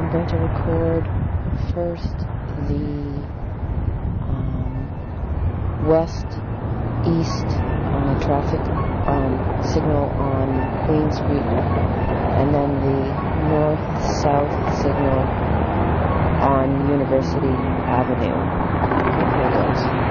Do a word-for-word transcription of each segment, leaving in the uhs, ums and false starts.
I'm going to record first the um, west east uh, traffic um, signal on Queen Street, and then the north south signal on University Avenue. Here goes.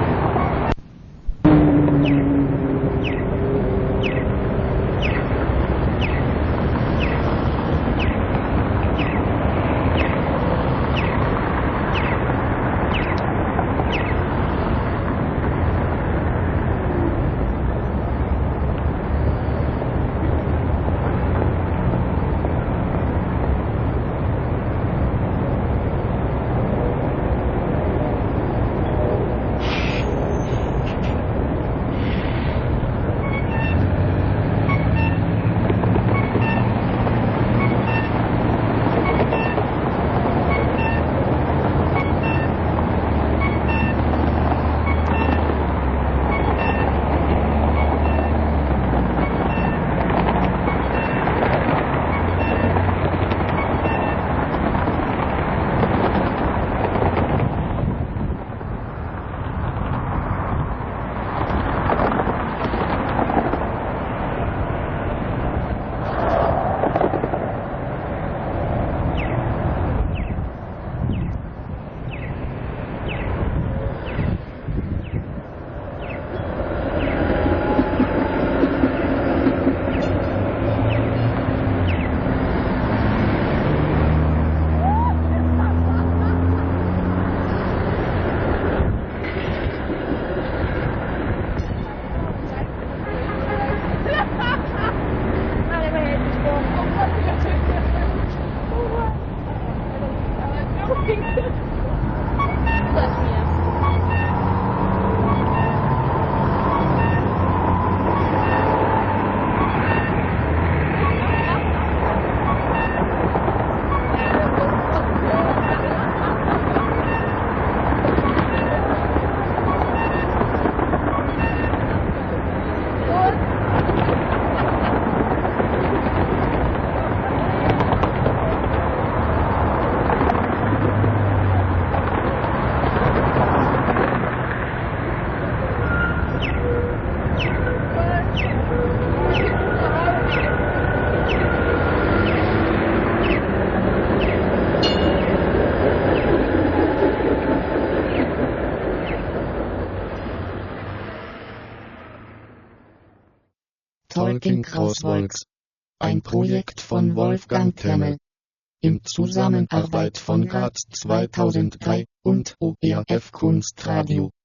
Talking Crosswalks, ein Projekt von Wolfgang Temmel, in Zusammenarbeit von Graz zweitausenddrei und O R F Kunstradio.